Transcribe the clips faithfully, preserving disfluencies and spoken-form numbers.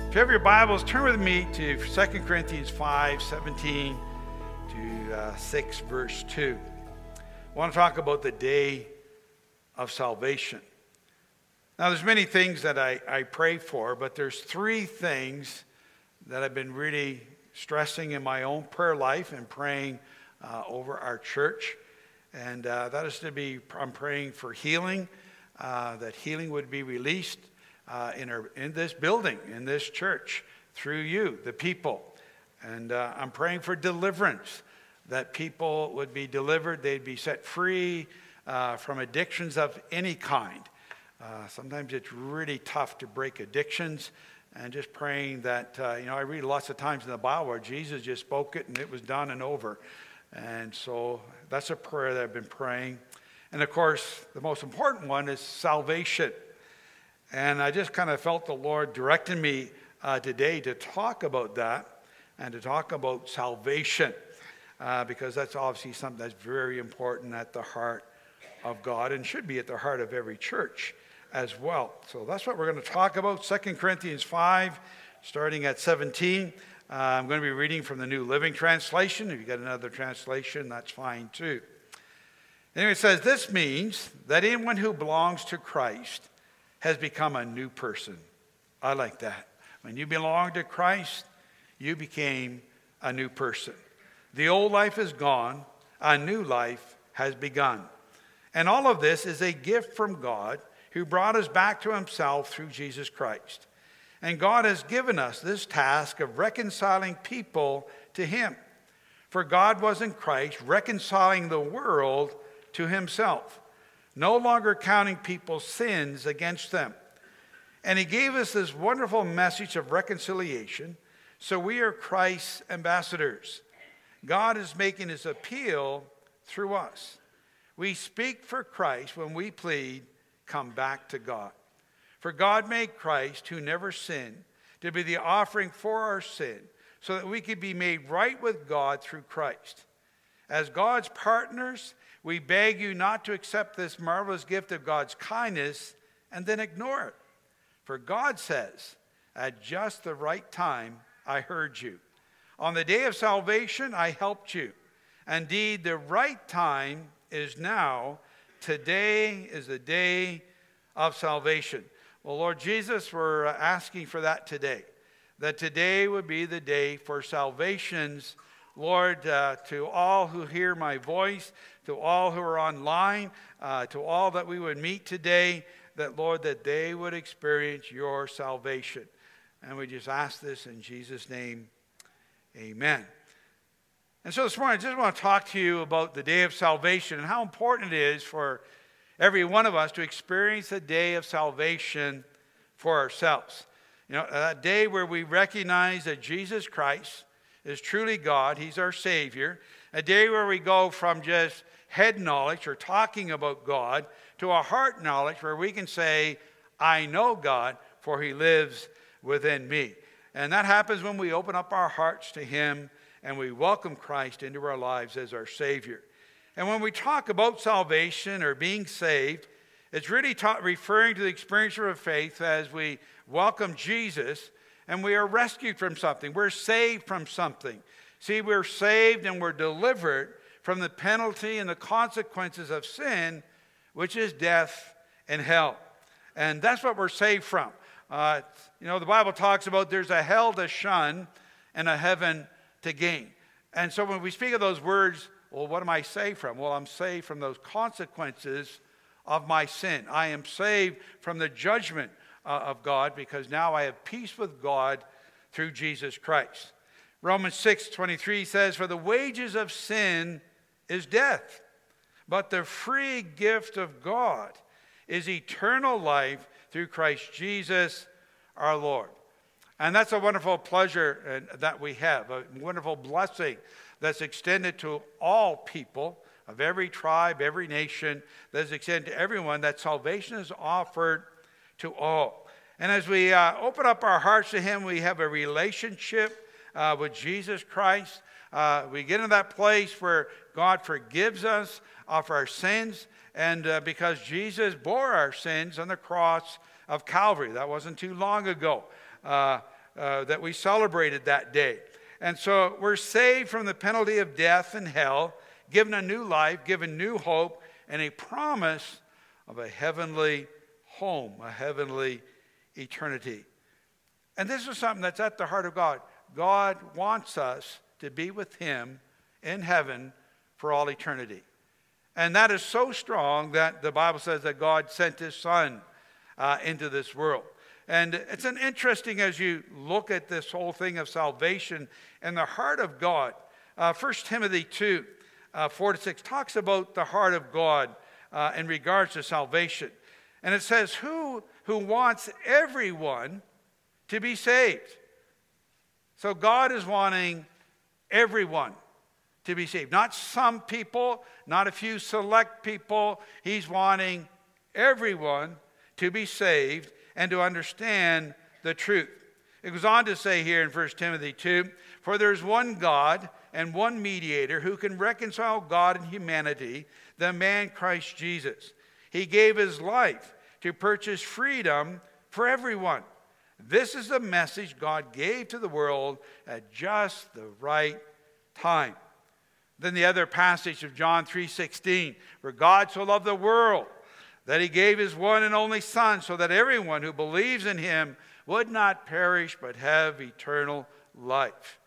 If you have your Bibles, turn with me to Second Corinthians five, seventeen to uh, six, verse two. I want to talk about the day of salvation. Now, there's many things that I, I pray for, but there's three things that I've been really stressing in my own prayer life and praying uh, over our church. And uh, that is to be, I'm praying for healing, uh, that healing would be released uh, in, our, in this building, in this church, through you, the people. And uh, I'm praying for deliverance, that people would be delivered, they'd be set free uh, from addictions of any kind. Uh, sometimes it's really tough to break addictions, and just praying that, uh, you know, I read lots of times in the Bible where Jesus just spoke it and it was done and over. And so that's a prayer that I've been praying. And of course, the most important one is salvation. And I just kind of felt the Lord directing me uh, today to talk about that and to talk about salvation, uh, because that's obviously something that's very important at the heart of God and should be at the heart of every church as well. So that's what we're going to talk about. Second Corinthians five, starting at seventeen. Uh, I'm going to be reading from the New Living Translation. If you got another translation, that's fine too. Anyway, it says, this means that anyone who belongs to Christ has become a new person. I like that. When you belong to Christ, you became a new person. The old life is gone. A new life has begun. And all of this is a gift from God, who brought us back to himself through Jesus Christ. And God has given us this task of reconciling people to him. For God was in Christ reconciling the world to himself, no longer counting people's sins against them. And he gave us this wonderful message of reconciliation, so we are Christ's ambassadors. God is making his appeal through us. We speak for Christ when we plead, come back to God. For God made Christ, who never sinned, to be the offering for our sin, so that we could be made right with God through Christ. As God's partners, we beg you not to accept this marvelous gift of God's kindness and then ignore it. For God says, at just the right time, I heard you. On the day of salvation, I helped you. Indeed, the right time is now. Today is the day of salvation. Well, Lord Jesus, we're asking for that today. That today would be the day for salvations, Lord, uh, to all who hear my voice, to all who are online, uh, to all that we would meet today, that, Lord, that they would experience your salvation. And we just ask this in Jesus' name, amen. And so this morning, I just want to talk to you about the day of salvation and how important it is for every one of us to experience the day of salvation for ourselves. You know, that day where we recognize that Jesus Christ is truly God. He's our Savior. A day where we go from just head knowledge or talking about God to a heart knowledge where we can say, I know God, for he lives within me. And that happens when we open up our hearts to him and we welcome Christ into our lives as our Savior. And when we talk about salvation or being saved, it's really ta- referring to the experience of faith as we welcome Jesus and we are rescued from something. We're saved from something. See, we're saved and we're delivered from the penalty and the consequences of sin, which is death and hell. And that's what we're saved from. Uh, you know, the Bible talks about there's a hell to shun and a heaven to gain. And so when we speak of those words, well, what am I saved from? Well, I'm saved from those consequences of my sin. I am saved from the judgment uh, of God because now I have peace with God through Jesus Christ. Romans six twenty-three says, for the wages of sin is death, but the free gift of God is eternal life through Christ Jesus our Lord. And that's a wonderful pleasure that we have, a wonderful blessing that's extended to all people of every tribe, every nation, that's extended to everyone, that salvation is offered to all. And as we uh, open up our hearts to him, we have a relationship uh, with Jesus Christ. Uh, we get into that place where God forgives us of our sins, and uh, because Jesus bore our sins on the cross of Calvary. That wasn't too long ago. Uh, uh, that we celebrated that day. And so we're saved from the penalty of death and hell, given a new life, given new hope, and a promise of a heavenly home, a heavenly eternity. And this is something that's at the heart of God. God wants us to be with him in heaven for all eternity. And that is so strong that the Bible says that God sent his son uh, into this world. And it's an interesting, as you look at this whole thing of salvation and the heart of God. Uh, First Timothy two, uh, four to six talks about the heart of God uh, in regards to salvation. And it says, who, who wants everyone to be saved. So God is wanting everyone to be saved. Not some people, not a few select people. He's wanting everyone to be saved and to understand the truth. It goes on to say here in First Timothy two, for there is one God and one mediator who can reconcile God and humanity, the man Christ Jesus. He gave his life to purchase freedom for everyone. This is the message God gave to the world at just the right time. Then the other passage of John three sixteen, for God so loved the world that he gave his one and only Son, so that everyone who believes in him would not perish but have eternal life.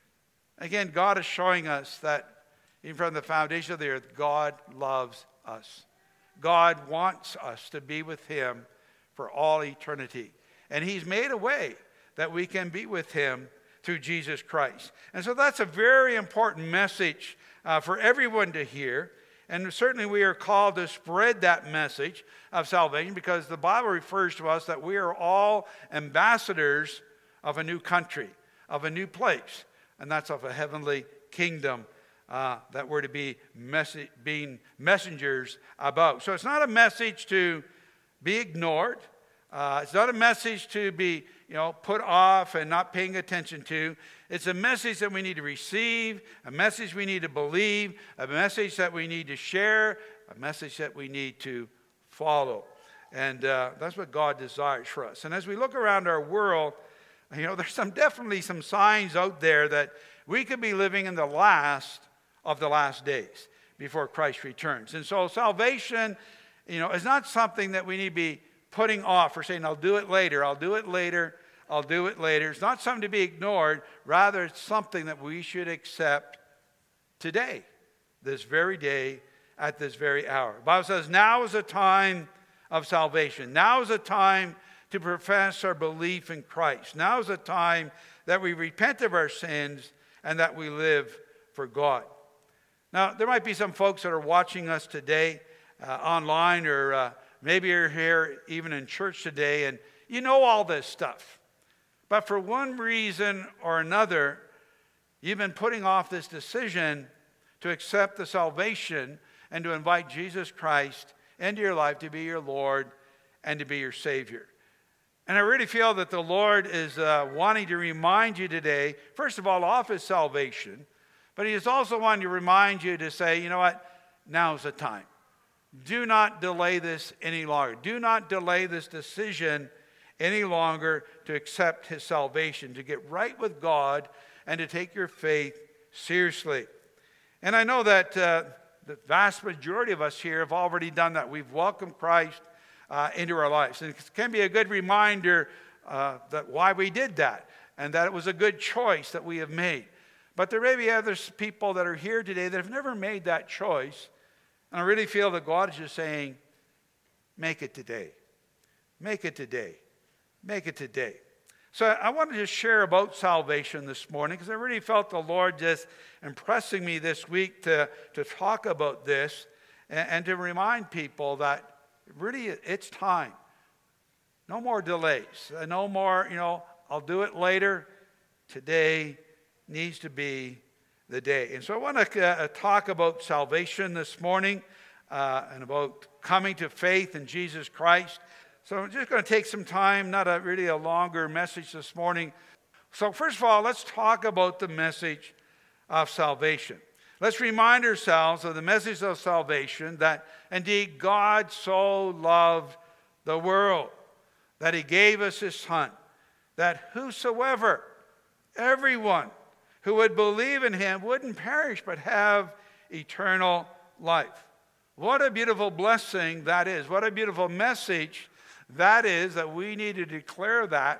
Again, God is showing us that even from the foundation of the earth, God loves us. God wants us to be with him for all eternity. And he's made a way that we can be with him through Jesus Christ. And so that's a very important message uh, for everyone to hear. And certainly we are called to spread that message of salvation, because the Bible refers to us that we are all ambassadors of a new country, of a new place. And that's of a heavenly kingdom uh, that we're to be mess- being messengers about. So it's not a message to be ignored. Uh, it's not a message to be, you know, put off and not paying attention to. It's a message that we need to receive, a message we need to believe, a message that we need to share, a message that we need to follow. And uh, that's what God desires for us. And as we look around our world, you know, there's some definitely some signs out there that we could be living in the last of the last days before Christ returns. And so salvation, you know, is not something that we need to be putting off or saying, I'll do it later, I'll do it later, I'll do it later. It's not something to be ignored. Rather, it's something that we should accept today, this very day, at this very hour. The Bible says, now is a time of salvation. Now is a time to profess our belief in Christ. Now is a time that we repent of our sins and that we live for God. Now, there might be some folks that are watching us today uh, online, or uh, maybe you're here even in church today, and you know all this stuff. But for one reason or another, you've been putting off this decision to accept the salvation and to invite Jesus Christ into your life to be your Lord and to be your Savior. And I really feel that the Lord is uh, wanting to remind you today, first of all, of his salvation, but he is also wanting to remind you to say, you know what, now's the time. Do not delay this any longer. Do not delay this decision any longer to accept his salvation, to get right with God, and to take your faith seriously. And I know that uh, the vast majority of us here have already done that. We've welcomed Christ uh, into our lives. And it can be a good reminder uh, that why we did that, and that it was a good choice that we have made. But there may be other people that are here today that have never made that choice. And I really feel that God is just saying, make it today. Make it today. Make it today. So I want to just share about salvation this morning, because I really felt the Lord just impressing me this week to, to talk about this and, and to remind people that really it's time. No more delays. No more, you know, I'll do it later. Today needs to be the day. And so I want to uh, talk about salvation this morning uh, and about coming to faith in Jesus Christ. So I'm just going to take some time, not a really a longer message this morning. So first of all, let's talk about the message of salvation. Let's remind ourselves of the message of salvation, that indeed God so loved the world that he gave us his Son, that whosoever, everyone who would believe in him wouldn't perish but have eternal life. What a beautiful blessing that is. What a beautiful message that is, that we need to declare that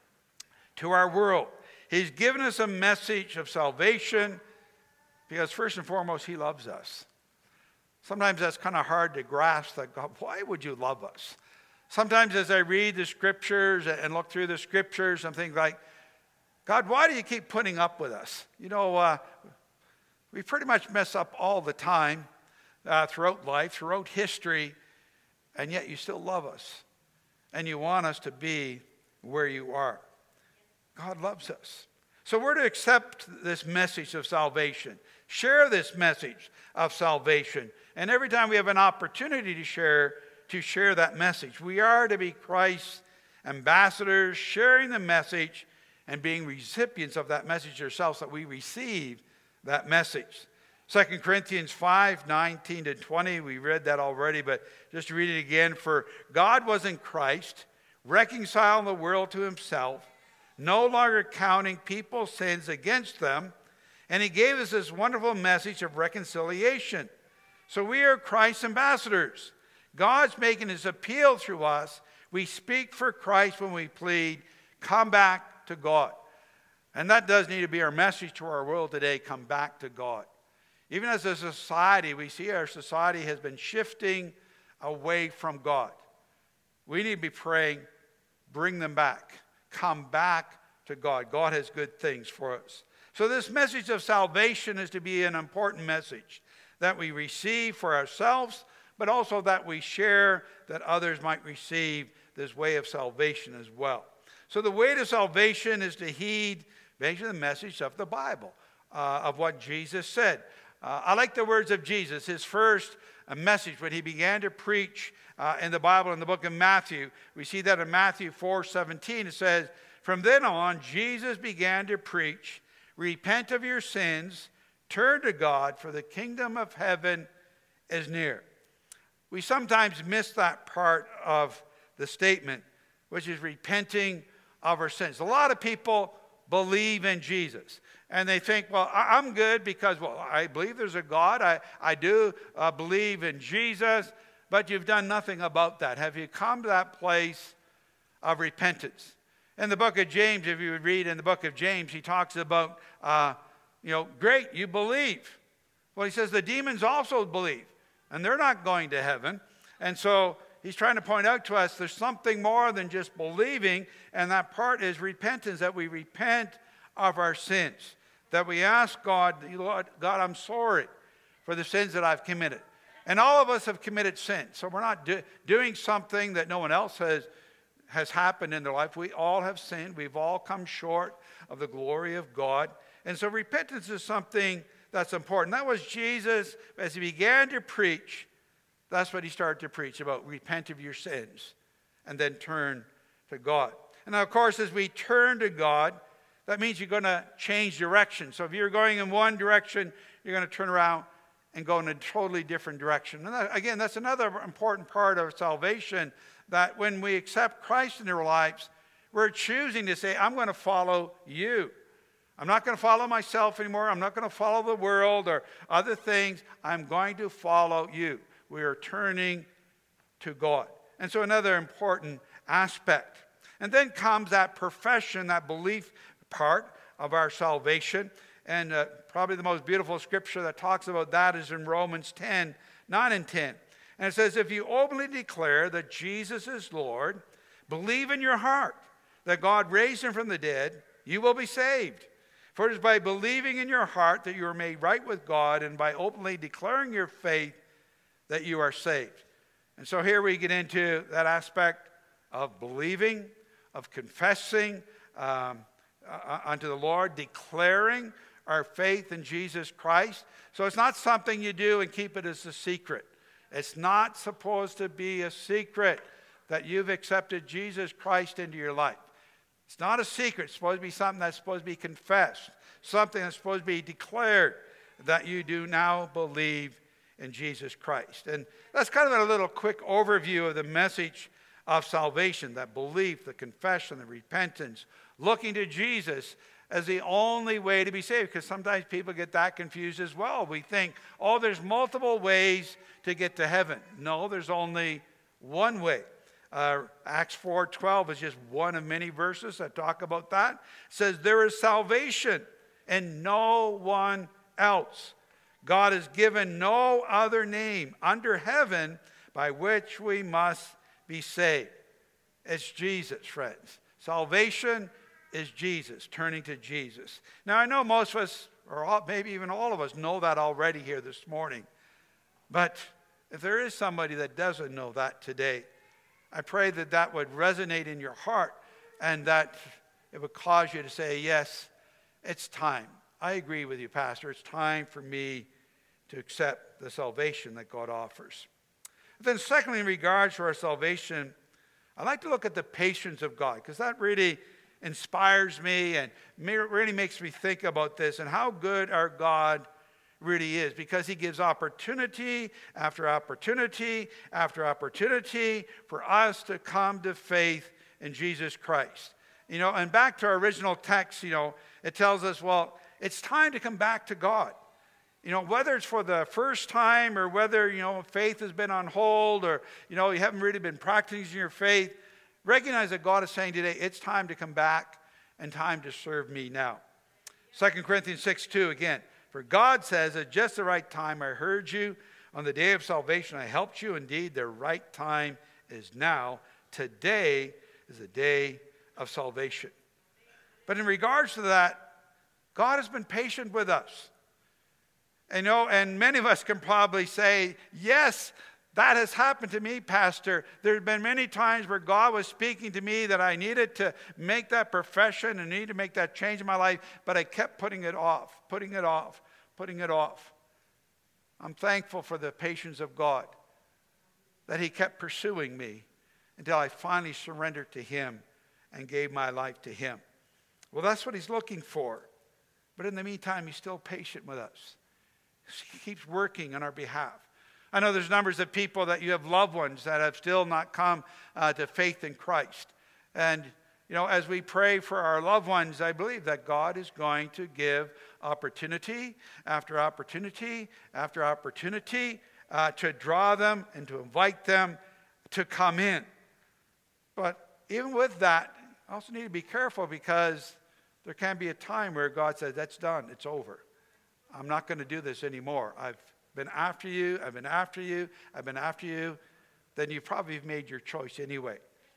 to our world. He's given us a message of salvation because first and foremost, he loves us. Sometimes that's kind of hard to grasp, that God, why would you love us? Sometimes as I read the scriptures and look through the scriptures, I'm thinking like, God, why do you keep putting up with us? You know, uh, we pretty much mess up all the time uh, throughout life, throughout history, and yet you still love us. And you want us to be where you are. God loves us. So we're to accept this message of salvation. Share this message of salvation. And every time we have an opportunity to share, to share that message, we are to be Christ's ambassadors, sharing the message and being recipients of that message ourselves, so that we receive that message. Second Corinthians five, nineteen to twenty, we read that already, but just to read it again. For God was in Christ, reconciling the world to himself, no longer counting people's sins against them, and he gave us this wonderful message of reconciliation. So we are Christ's ambassadors. God's making his appeal through us. We speak for Christ when we plead, come back to God. And that does need to be our message to our world today, come back to God. Even as a society, we see our society has been shifting away from God. We need to be praying, bring them back. Come back to God. God has good things for us. So this message of salvation is to be an important message that we receive for ourselves, but also that we share, that others might receive this way of salvation as well. So the way to salvation is to heed basically the message of the Bible, uh, of what Jesus said. Uh, I like the words of Jesus. His first uh, message when he began to preach uh, in the Bible, in the book of Matthew, we see that in Matthew four seventeen, it says, from then on, Jesus began to preach, repent of your sins, turn to God, for the kingdom of heaven is near. We sometimes miss that part of the statement, which is repenting of our sins. A lot of people believe in Jesus. And they think, well, I'm good because, well, I believe there's a God. I, I do uh, believe in Jesus. But you've done nothing about that. Have you come to that place of repentance? In the book of James, if you would read in the book of James, he talks about, uh, you know, great, you believe. Well, he says the demons also believe. And they're not going to heaven. And so he's trying to point out to us there's something more than just believing. And that part is repentance, that we repent of our sins. That we ask God, Lord, God, I'm sorry for the sins that I've committed. And all of us have committed sin. So we're not do, doing something that no one else has, has happened in their life. We all have sinned. We've all come short of the glory of God. And so repentance is something that's important. That was Jesus, as he began to preach, that's what he started to preach about. Repent of your sins and then turn to God. And now, of course, as we turn to God, that means you're going to change direction. So if you're going in one direction, you're going to turn around and go in a totally different direction. And that, again, that's another important part of salvation, that when we accept Christ in our lives, we're choosing to say, I'm going to follow you. I'm not going to follow myself anymore. I'm not going to follow the world or other things. I'm going to follow you. We are turning to God. And so another important aspect. And then comes that profession, that belief part of our salvation. And uh, probably the most beautiful scripture that talks about that is in Romans ten, nine and ten. And it says, if you openly declare that Jesus is Lord, believe in your heart that God raised him from the dead, you will be saved. For it is by believing in your heart that you are made right with God, and by openly declaring your faith that you are saved. And so here we get into that aspect of believing, of confessing um, uh, unto the Lord, declaring our faith in Jesus Christ. So it's not something you do and keep it as a secret. It's not supposed to be a secret that you've accepted Jesus Christ into your life. It's not a secret. It's supposed to be something that's supposed to be confessed, something that's supposed to be declared, that you do now believe in Jesus Christ. And that's kind of a little quick overview of the message of salvation, that belief, the confession, the repentance, looking to Jesus as the only way to be saved. Because sometimes people get that confused as well. We think, oh, there's multiple ways to get to heaven. No, there's only one way. Uh, Acts four twelve is just one of many verses that talk about that. It says there is salvation in no one else. God has given no other name under heaven by which we must be saved. It's Jesus, friends. Salvation is Jesus, turning to Jesus. Now, I know most of us, or all, maybe even all of us, know that already here this morning. But if there is somebody that doesn't know that today, I pray that that would resonate in your heart and that it would cause you to say, yes, it's time. I agree with you, Pastor. It's time for me to accept the salvation that God offers. Then secondly, in regards to our salvation, I like to look at the patience of God, because that really inspires me and really makes me think about this and how good our God really is, because he gives opportunity after opportunity after opportunity for us to come to faith in Jesus Christ. You know, and back to our original text, you know, it tells us, well, it's time to come back to God. You know, whether it's for the first time or whether, you know, faith has been on hold or, you know, you haven't really been practicing your faith, recognize that God is saying today, it's time to come back and time to serve me now. Second Corinthians six two again, for God says, at just the right time I heard you. On the day of salvation I helped you. Indeed, the right time is now. Today is the day of salvation. But in regards to that, God has been patient with us. You know, and many of us can probably say, yes, that has happened to me, Pastor. There have been many times where God was speaking to me that I needed to make that profession and need to make that change in my life, but I kept putting it off, putting it off, putting it off. I'm thankful for the patience of God, that he kept pursuing me until I finally surrendered to him and gave my life to him. Well, that's what he's looking for. But in the meantime, he's still patient with us. He keeps working on our behalf. I know there's numbers of people that you have loved ones that have still not come uh, to faith in Christ. And, you know, as we pray for our loved ones, I believe that God is going to give opportunity after opportunity after opportunity uh, to draw them and to invite them to come in. But even with that, I also need to be careful, because there can be a time where God says, that's done, it's over. I'm not going to do this anymore. I've been after you, I've been after you, I've been after you. Then you probably have made your choice anyway.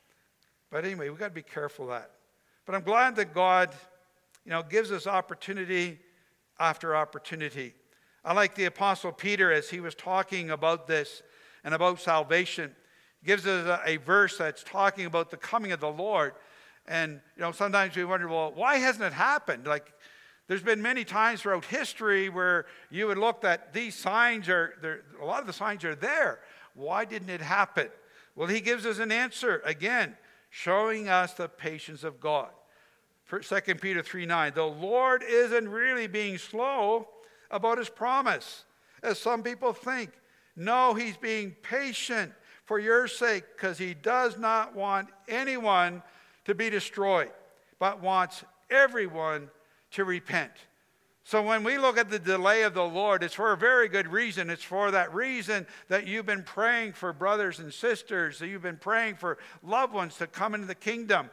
But anyway, we've got to be careful of that. But I'm glad that God, you know, gives us opportunity after opportunity. I like the Apostle Peter, as he was talking about this and about salvation, gives us a, a verse that's talking about the coming of the Lord. And, you know, sometimes we wonder, well, why hasn't it happened? Like, there's been many times throughout history where you would look that these signs are, there, a lot of the signs are there. Why didn't it happen? Well, he gives us an answer, again, showing us the patience of God. Second Peter three nine, the Lord isn't really being slow about his promise, as some people think. No, he's being patient for your sake, because he does not want anyone to be destroyed, but wants everyone to repent. So when we look at the delay of the Lord, it's for a very good reason. It's for that reason that you've been praying for brothers and sisters, that you've been praying for loved ones to come into the kingdom.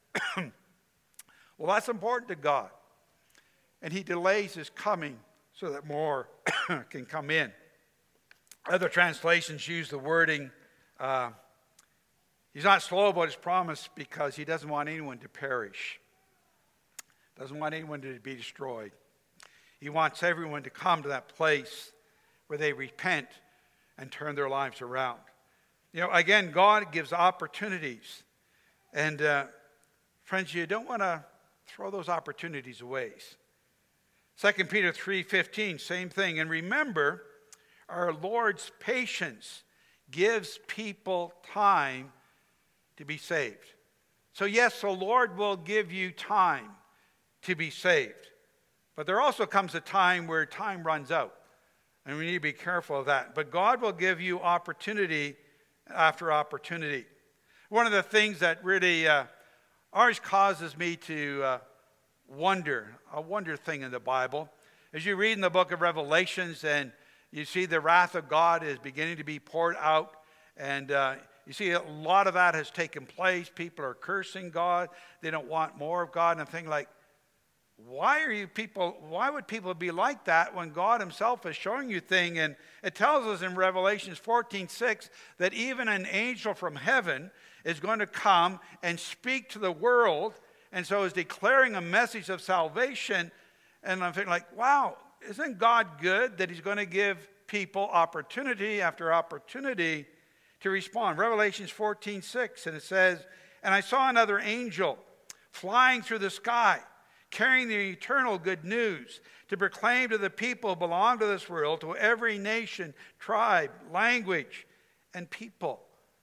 Well, that's important to God. And he delays his coming so that more can come in. Other translations use the wording, uh, he's not slow about his promise because he doesn't want anyone to perish. Doesn't want anyone to be destroyed. He wants everyone to come to that place where they repent and turn their lives around. You know, again, God gives opportunities. And uh, friends, you don't want to throw those opportunities away. Second Peter three fifteen, same thing. And remember, our Lord's patience gives people time to be saved. So yes, the Lord will give you time to be saved. But there also comes a time where time runs out. And we need to be careful of that. But God will give you opportunity after opportunity. One of the things that really uh, always causes me to uh, wonder, a wonder thing in the Bible, as you read in the book of Revelations and you see the wrath of God is beginning to be poured out, and uh, you see a lot of that has taken place. People are cursing God. They don't want more of God. And I think like, why are you people, why would people be like that when God himself is showing you things? And it tells us in Revelation fourteen six that even an angel from heaven is going to come and speak to the world, and so is declaring a message of salvation. And I'm thinking like, wow, isn't God good that he's going to give people opportunity after opportunity to respond? Revelation fourteen six, and it says, and I saw another angel flying through the sky, carrying the eternal good news to proclaim to the people who belong to this world, to every nation, tribe, language, and people.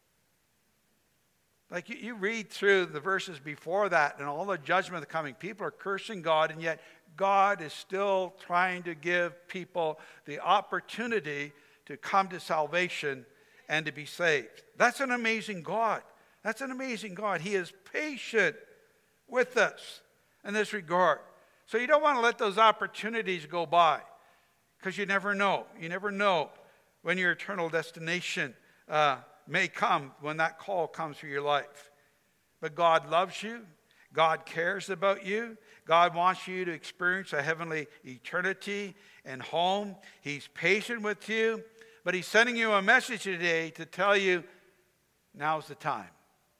Like you, you read through the verses before that and all the judgment of the coming. People are cursing God, and yet God is still trying to give people the opportunity to come to salvation and to be saved. That's an amazing God. That's an amazing God. He is patient with us in this regard. So you don't want to let those opportunities go by, because you never know. You never know when your eternal destination uh, may come, when that call comes for your life. But God loves you. God cares about you. God wants you to experience a heavenly eternity and home. He's patient with you. But he's sending you a message today to tell you, now's the time.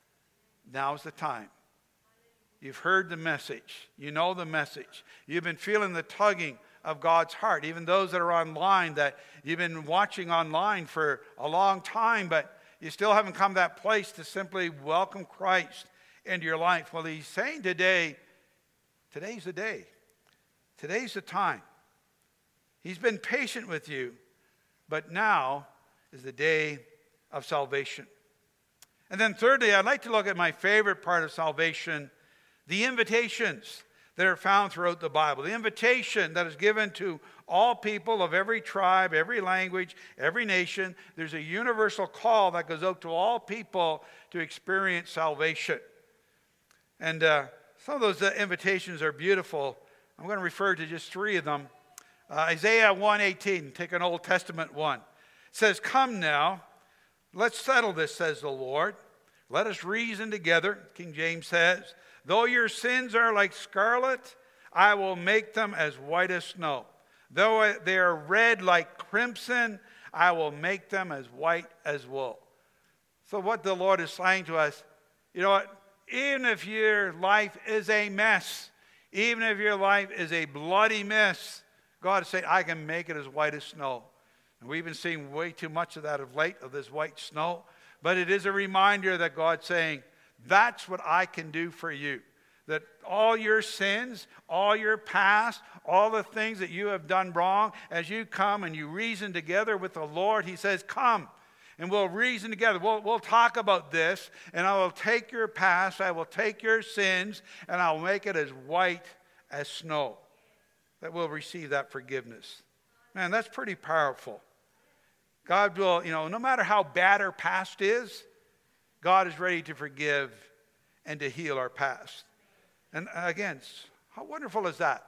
Now's the time. You've heard the message. You know the message. You've been feeling the tugging of God's heart. Even those that are online, that you've been watching online for a long time, but you still haven't come to that place to simply welcome Christ into your life. Well, he's saying today, today's the day. Today's the time. He's been patient with you, but now is the day of salvation. And then thirdly, I'd like to look at my favorite part of salvation, the invitations that are found throughout the Bible. The invitation that is given to all people of every tribe, every language, every nation. There's a universal call that goes out to all people to experience salvation. And uh, some of those uh, invitations are beautiful. I'm going to refer to just three of them. Uh, Isaiah one eighteen, take an Old Testament one. It says, come now, let's settle this, says the Lord. Let us reason together, King James says. Though your sins are like scarlet, I will make them as white as snow. Though they are red like crimson, I will make them as white as wool. So what the Lord is saying to us, you know what? Even if your life is a mess, even if your life is a bloody mess, God is saying, I can make it as white as snow. And we've been seeing way too much of that of late, of this white snow. But it is a reminder that God's saying, that's what I can do for you. That all your sins, all your past, all the things that you have done wrong, as you come and you reason together with the Lord, he says, come and we'll reason together. We'll, we'll talk about this, and I will take your past, I will take your sins, and I'll make it as white as snow. That we'll receive that forgiveness. Man, that's pretty powerful. God will, you know, no matter how bad our past is, God is ready to forgive and to heal our past. And again, how wonderful is that?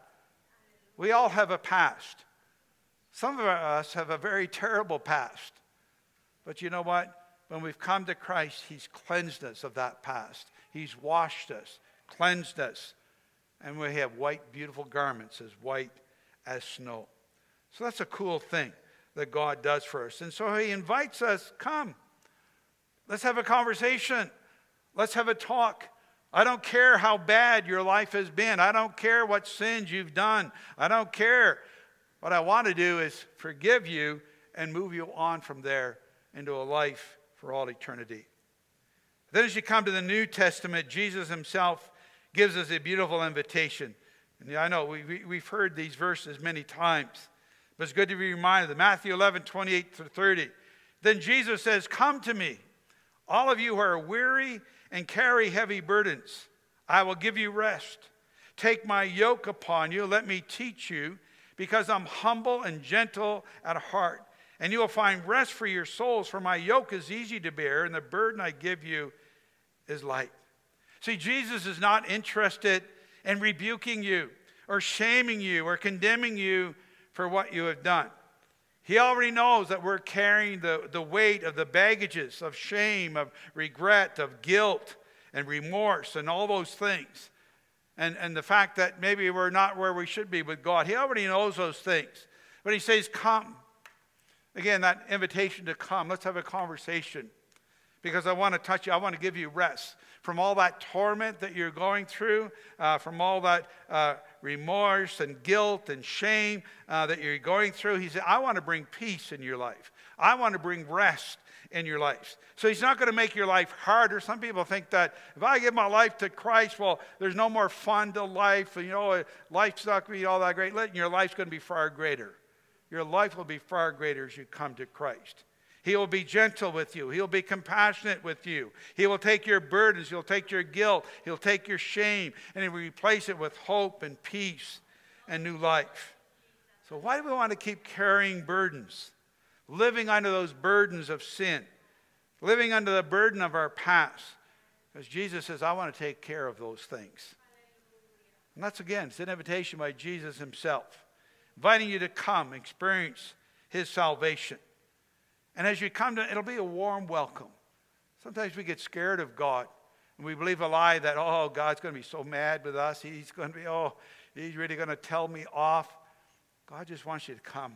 We all have a past. Some of us have a very terrible past. But you know what? When we've come to Christ, he's cleansed us of that past. He's washed us, cleansed us. And we have white, beautiful garments as white as snow. So that's a cool thing that God does for us. And so he invites us, come. Let's have a conversation. Let's have a talk. I don't care how bad your life has been. I don't care what sins you've done. I don't care. What I want to do is forgive you and move you on from there into a life for all eternity. Then as you come to the New Testament, Jesus himself gives us a beautiful invitation. And I know we, we, we've heard these verses many times, but it's good to be reminded. Matthew eleven, twenty-eight to thirty. Then Jesus says, come to me, all of you who are weary and carry heavy burdens. I will give you rest. Take my yoke upon you. Let me teach you, because I'm humble and gentle at heart. And you will find rest for your souls, for my yoke is easy to bear, and the burden I give you is light. See, Jesus is not interested in rebuking you or shaming you or condemning you for what you have done. He already knows that we're carrying the, the weight of the baggages of shame, of regret, of guilt and remorse and all those things. And, and the fact that maybe we're not where we should be with God. He already knows those things. But he says, come. Again, that invitation to come. Let's have a conversation. Because I want to touch you. I want to give you rest from all that torment that you're going through, uh, from all that uh, remorse and guilt and shame uh, that you're going through. He said, I want to bring peace in your life. I want to bring rest in your life. So he's not going to make your life harder. Some people think that if I give my life to Christ, well, there's no more fun to life. You know, life's not going to be all that great. Your life's going to be far greater. Your life will be far greater as you come to Christ. He will be gentle with you. He'll be compassionate with you. He will take your burdens. He'll take your guilt. He'll take your shame. And he'll replace it with hope and peace and new life. So why do we want to keep carrying burdens? Living under those burdens of sin. Living under the burden of our past. Because Jesus says, I want to take care of those things. And that's, again, it's an invitation by Jesus himself. Inviting you to come, experience his salvation. And as you come to, it'll be a warm welcome. Sometimes we get scared of God. And we believe a lie that, oh, God's going to be so mad with us. He's going to be, oh, he's really going to tell me off. God just wants you to come.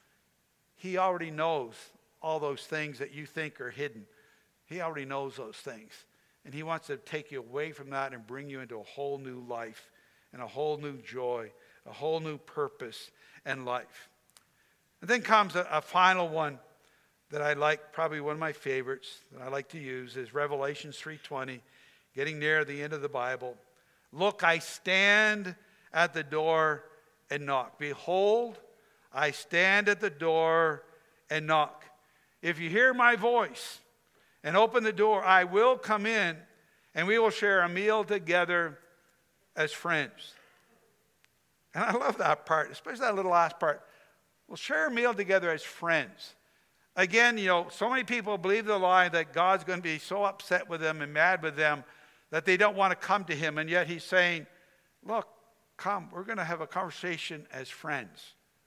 He already knows all those things that you think are hidden. He already knows those things. And he wants to take you away from that and bring you into a whole new life and a whole new joy, a whole new purpose and life. And then comes a, a final one that I like, probably one of my favorites that I like to use, is Revelation three twenty, getting near the end of the Bible. Look, I stand at the door and knock. Behold, I stand at the door and knock. If you hear my voice and open the door, I will come in and we will share a meal together as friends. And I love that part, especially that little last part. We'll share a meal together as friends. Again, you know, so many people believe the lie that God's going to be so upset with them and mad with them that they don't want to come to him. And yet he's saying, look, come, we're going to have a conversation as friends.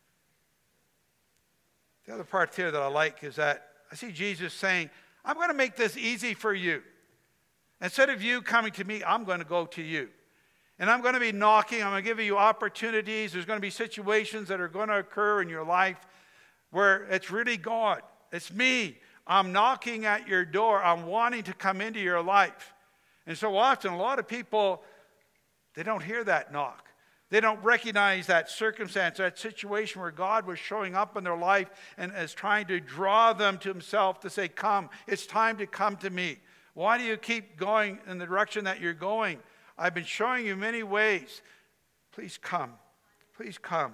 The other part here that I like is that I see Jesus saying, I'm going to make this easy for you. Instead of you coming to me, I'm going to go to you. And I'm going to be knocking. I'm going to give you opportunities. There's going to be situations that are going to occur in your life where it's really God. It's me. I'm knocking at your door. I'm wanting to come into your life. And so often, a lot of people, they don't hear that knock. They don't recognize that circumstance, that situation where God was showing up in their life and is trying to draw them to himself to say, come, it's time to come to me. Why do you keep going in the direction that you're going? I've been showing you many ways. Please come. Please come.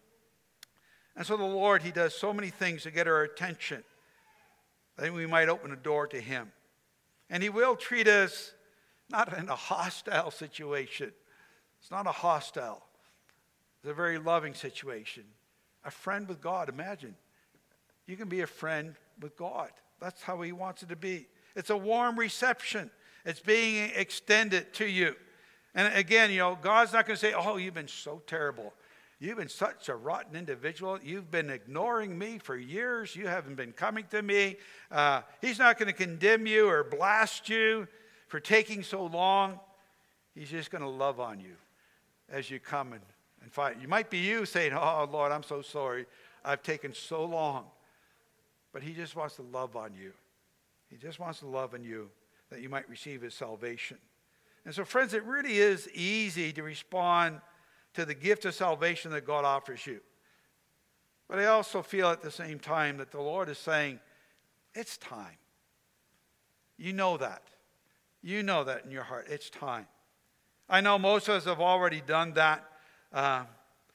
And so the Lord, he does so many things to get our attention. I think we might open the door to him. And he will treat us not in a hostile situation. It's not a hostile. It's a very loving situation. A friend with God. Imagine. You can be a friend with God. That's how he wants it to be. It's a warm reception. It's being extended to you. And again, you know, God's not going to say, oh, you've been so terrible. You've been such a rotten individual. You've been ignoring me for years. You haven't been coming to me. Uh, he's not going to condemn you or blast you for taking so long. He's just going to love on you as you come and, and fight. You might be you saying, oh, Lord, I'm so sorry. I've taken so long. But he just wants to love on you. He just wants to love on you that you might receive his salvation. And so, friends, it really is easy to respond to the gift of salvation that God offers you. But I also feel at the same time that the Lord is saying, it's time. You know that. You know that in your heart. It's time. I know most of us have already done that. Uh,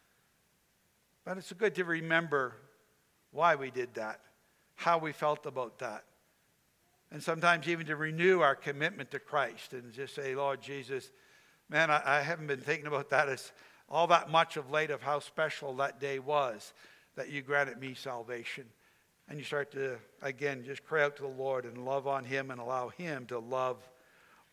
but it's good to remember why we did that, how we felt about that. And sometimes even to renew our commitment to Christ and just say, Lord Jesus, man, I, I haven't been thinking about that as all that much of late of how special that day was that you granted me salvation. And you start to, again, just cry out to the Lord and love on him and allow him to love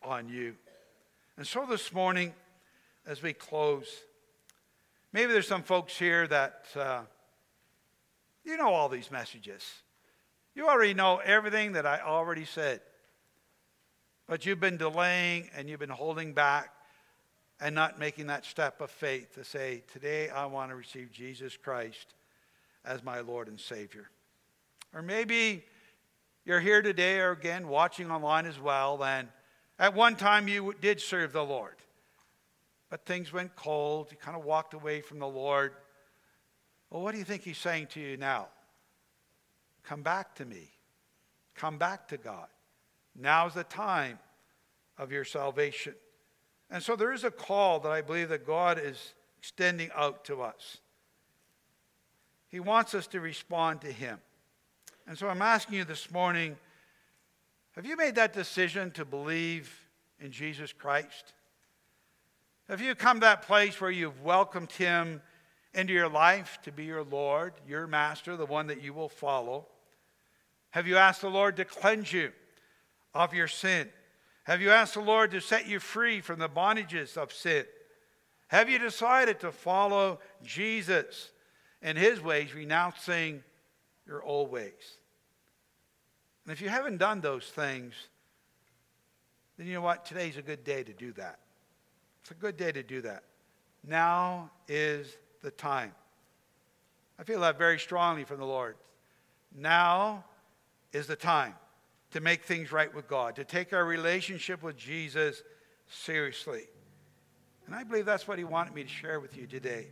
on you. And so this morning, as we close, maybe there's some folks here that uh, you know all these messages. You already know everything that I already said. But you've been delaying and you've been holding back and not making that step of faith to say, today I want to receive Jesus Christ as my Lord and Savior. Or maybe you're here today or again watching online as well, and at one time you did serve the Lord. But things went cold. You kind of walked away from the Lord. Well, what do you think he's saying to you now? Come back to me. Come back to God. Now's the time of your salvation. And so there is a call that I believe that God is extending out to us. He wants us to respond to him. And so I'm asking you this morning, have you made that decision to believe in Jesus Christ? Have you come to that place where you've welcomed him into your life to be your Lord, your master, the one that you will follow? Have you asked the Lord to cleanse you of your sin? Have you asked the Lord to set you free from the bondages of sin? Have you decided to follow Jesus and his ways, renouncing your old ways? And if you haven't done those things, then you know what? Today's a good day to do that. It's a good day to do that. Now is the time. I feel that very strongly from the Lord. Now is the time to make things right with God, to take our relationship with Jesus seriously. And I believe that's what he wanted me to share with you today.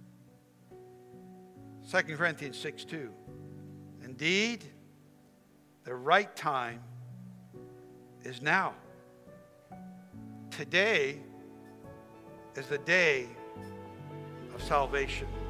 Second Corinthians six two. Indeed, the right time is now. Today is the day of salvation.